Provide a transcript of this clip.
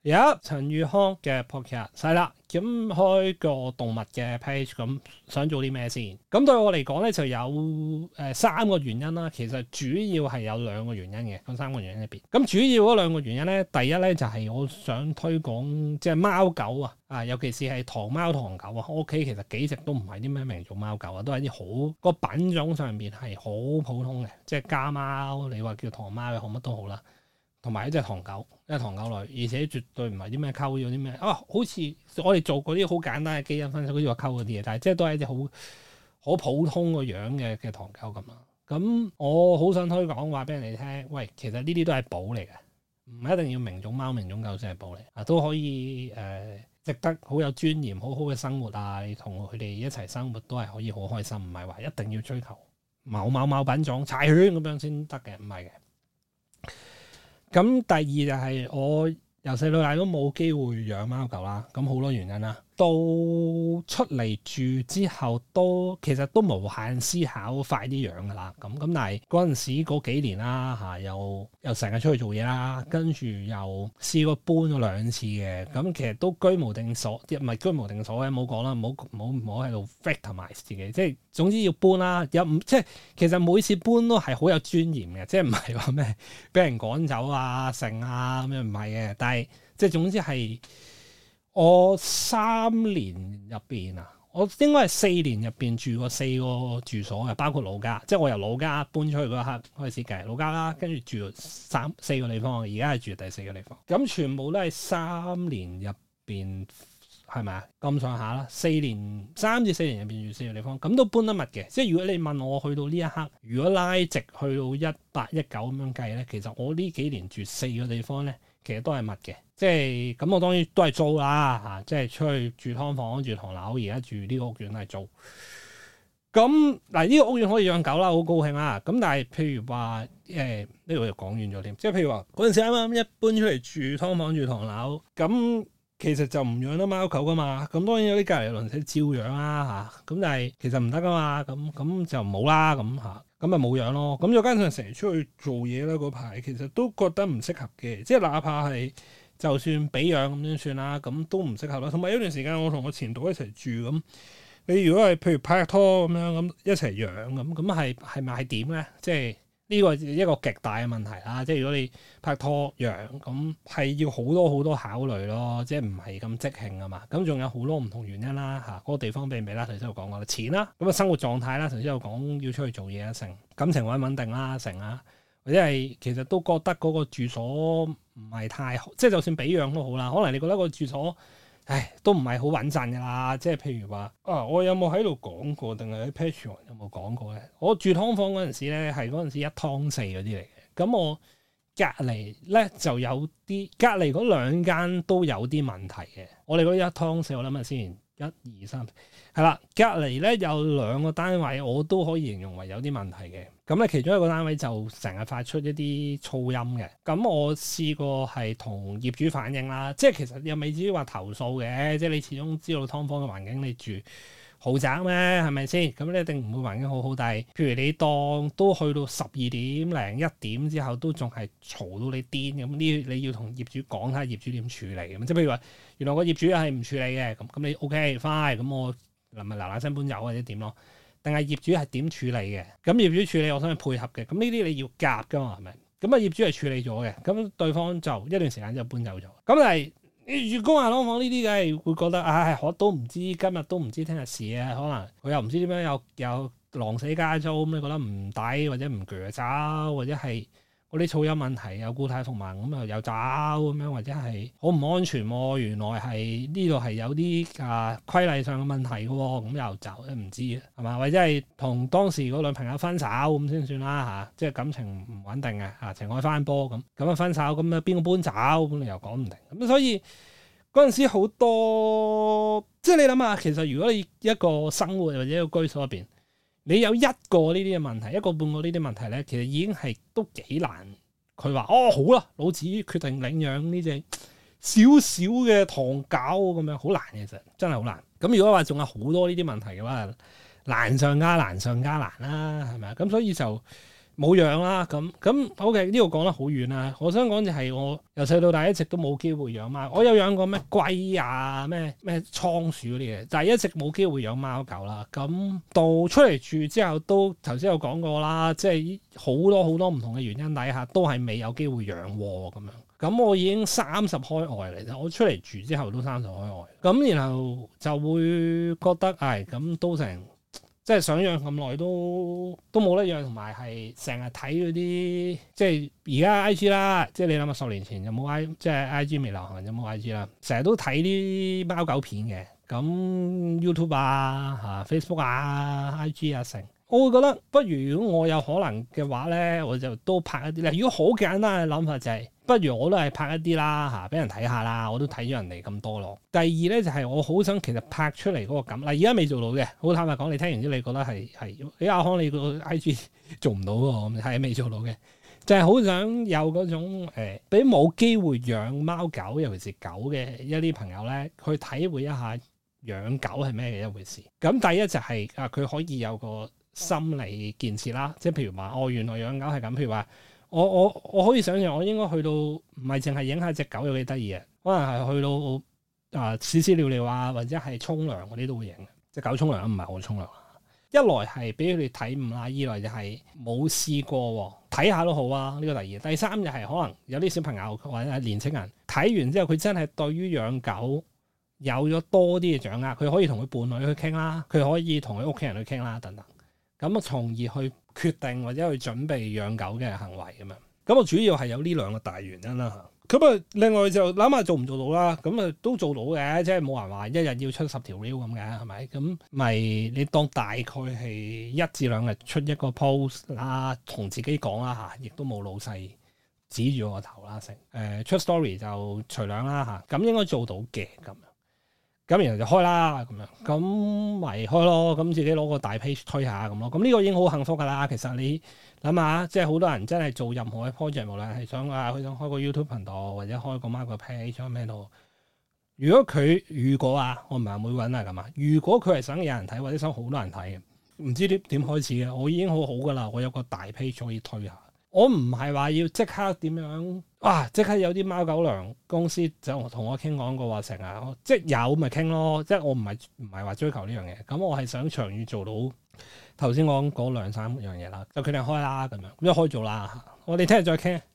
有陳宇康嘅 podcast 係啦，咁開個動物嘅 page，咁想做啲咩先？咁對我嚟講咧就有3個原因啦。其實主要係有2個原因嘅，咁3個原因入邊。咁主要嗰2個原因咧，第一咧就係我想推廣即係貓狗啊，尤其是係唐貓唐狗啊。我屋企其實幾隻都唔係啲咩名種貓狗啊，都係啲好個品種上邊係好普通嘅，即係家貓，你話叫唐貓又好乜都好啦。同埋一隻唐狗，一隻唐狗類，而且絕對唔係啲咩溝咗啲咩啊！好似我哋做嗰啲好簡單嘅基因分析，好似話溝嗰啲嘢，但係即係都係一隻好普通個樣嘅唐狗咁啦。咁我好想推廣話俾人哋聽，喂，其實呢啲都係寶嚟嘅，唔一定要名種貓、名種狗先係寶嚟啊，都可以值得好有尊嚴、好好嘅生活啊！你同佢哋一齊生活都係可以好開心，唔係話一定要追求某品種柴犬咁樣先得嘅，唔係嘅。咁第二就係我由細到大都冇機會養貓狗啦，咁好多原因啦。到出嚟住之後其實都無限思考快啲養噶啦，咁但係嗰陣時嗰幾年啦嚇，又成日出去做嘢啦，跟住又試過搬咗2次嘅，咁其實都居無定所，唔係居無定所嘅，冇講啦，唔好喺度 victimize 自己，即係總之要搬啦，即係其實每次搬都係好有尊嚴嘅，即係唔係話咩俾人趕走啊剩啊咁樣，唔係嘅，但係即係總之係。我3年入邊啊，我應該係4年入邊住過4個住所嘅，包括老家，即係我由老家搬出去嗰一刻開始計，老家啦，跟住住4個地方，而家係住第4個地方，咁全部都係3年入邊，係咪啊？咁上下啦，3至4年入邊住4個地方，咁都搬得密嘅。即係如果你問我去到呢一刻，如果拉直去到18、19咁樣計咧，其實我呢幾年住4個地方咧，其實都係密嘅。即係咁，我當然都係租啦嚇，即係出去住劏房、住唐樓，而家住呢個屋苑係租。咁嗱，呢個屋苑可以養狗啦，好高興啦。咁但係譬如話呢度又講完咗添，即係譬如話嗰陣時啱啱一搬出嚟住劏房、住唐樓，咁其實就唔養得貓狗噶嘛。咁當然有啲隔離鄰舍照養啦嚇，咁但係其實唔得噶嘛。咁就冇啦咁嚇，咁咪冇養咯。咁再加上成日出去做嘢啦，嗰排其實都覺得唔適合嘅，即係哪怕係。就算俾養咁先算啦，咁都唔適合啦。同埋有段時間我同我前度一齊住咁，你如果係譬如拍拖咁樣咁一齊養咁係咪係點咧？即係呢個一個極大嘅問題啦。即係如果你拍拖養咁係要好多考慮咯，即係唔係咁即興啊嘛。咁仲有好多唔同原因啦嚇。嗰個地方俾唔俾啦？頭先有講過啦，錢啦，咁啊生活狀態啦，頭先有講要出去做嘢啊，成感情穩定啦，成啊。或者係其實都覺得嗰個住所唔係太好，即係就算俾養都好啦。可能你覺得個住所，都唔係好穩陣㗎啦。即係譬如話，我有冇喺度講過，定係喺 Patreon 有冇講過咧？我住劏房嗰陣時咧，係嗰陣時1劏4嗰啲嚟嘅。咁我隔離咧就有啲，隔離嗰2間都有啲問題嘅。我哋嗰1劏4，我諗下先，1、2、3，係啦。隔離咧有2個單位，我都可以形容為有啲問題嘅。咁咧，其中一個單位就成日發出一啲噪音嘅。咁我試過係同業主反映啦，即係其實又未至於話投訴嘅。即係你始終知道劏房嘅環境，你住豪宅咩？係咪先？咁你一定唔會環境好好。但係譬如你當都去到12點零1點之後，都仲係嘈到你癲咁，呢你要同業主講下業主點處理咁。即係譬如話，原來個業主係唔處理嘅，咁你 OK fine，咁我咪嗱聲搬走或者點咯。定係業主係點處理嘅？咁業主處理，我想去配合嘅。咁呢啲你要夾噶嘛，係咪？咁啊業主係處理咗嘅，咁對方就一段時間就搬走咗。咁但係住公廈劏房呢啲，梗係會覺得我都唔知今日都唔知聽日事啊。可能佢又唔知點樣有狼死加租，咁你覺得唔抵或者唔鋸走，或者係嗰啲噪音問題有固態復萌咁又走咁樣，或者係好唔安全喎。原來係呢度係有啲規例上嘅問題嘅喎，咁又走唔知係嘛？或者係同當時嗰女朋友分手咁先算啦嚇，即係感情唔穩定嘅嚇，情愛翻波咁分手咁啊，邊個搬走咁你又講唔定咁，所以嗰陣時好多即係你諗下，其實如果你一個生活或者一個居所入邊，你有一個呢啲嘅問題，一個半個呢啲問題咧，其實已經係都幾難。佢話好啦，老子決定領養呢隻少少嘅唐狗咁樣，好難嘅，其實真係好難。咁如果話仲有好多呢啲問題嘅話，難上加難啦，係咪啊？咁所以就冇養啦。咁 OK 呢度講得好遠啦。我想講就係我由細到大一直都冇機會養貓。我有養過咩龜啊、咩倉鼠嗰啲嘢，但係一直冇機會養貓狗啦。咁到出嚟住之後，都頭先有講過啦，即係好多唔同嘅原因底下，都係未有機會養喎咁樣。咁我已經30開外嚟啦，我出嚟住之後都30開外，咁然後就會覺得，咁都成，即係想養咁耐都冇得養，同埋係成日睇嗰啲，即係而家 IG 啦，即係你諗下10年前有冇即係 IG 未流行，有冇 IG 啦，成日都睇啲貓狗片嘅，咁 YouTube 啊、Facebook 啊、IG 啊成。我會覺得，不如果我有可能嘅話咧，我就都拍一啲咧。如果好簡單嘅諗法就係，不如我都係拍一啲啦，俾人睇下啦。我都睇咗人哋咁多咯。第二咧就係我好想其實拍出嚟嗰個感。嗱，而家未做到嘅，好坦白講，你聽完之後你覺得係阿康你個 IG 做唔到喎，咁係未做到嘅。就係好想有嗰種俾冇機會養貓狗，尤其是狗嘅一啲朋友咧，去體會一下養狗係咩嘅一回事。咁第一就係佢可以有個心理建設啦，即係譬如話，原來養狗係咁。譬如話，我可以想象，我應該去到唔係淨係影下隻狗有幾得意嘅，可能係去到屎屎尿尿啊，或者係沖涼嗰啲都會影。隻狗沖涼唔係我沖涼，一來係俾佢哋體悟啦，二來就係冇試過睇下都好啊。呢個第二，第三就係可能有啲小朋友或者係年青人睇完之後，佢真係對於養狗有咗多啲嘅掌握，佢可以同佢伴侶去傾啦，佢可以同佢屋企人去傾啦，等等。咁啊，從而去決定或者去準備養狗嘅行為咁樣。咁我主要係有呢兩個大原因啦。咁啊，另外就諗下做唔做到啦。咁啊都做到嘅，即係冇人話一日要出10條 reel 咁嘅，係咪？咁咪你當大概係1至2日出一個 post 啦，同自己講啦嚇，亦都冇老細指住我頭啦成。出 story 就隨兩啦嚇，咁應該做到嘅咁。咁然後就開啦咁樣，咁咪開咯，咁自己攞個大 page 推下咁咯。咁呢個已經好幸福噶啦。其實你諗下，即係好多人真係做任何嘅 project，無論係想佢想開個 YouTube 頻道，或者開個 market page 咩都。如果我唔係會揾咁啊。如果佢係想有人睇，或者想好多人睇嘅，唔知點開始嘅，我已經好好噶啦。我有個大 page 可以推下。我唔係話要即刻點樣即刻有啲貓狗糧公司就同我傾講過話成日，即係有咪傾咯。即係我唔係話追求呢樣嘢。咁我係想長遠做到頭先講嗰2-3樣嘢啦，就決定開啦咁樣，咁就開咗啦。我哋聽日再傾。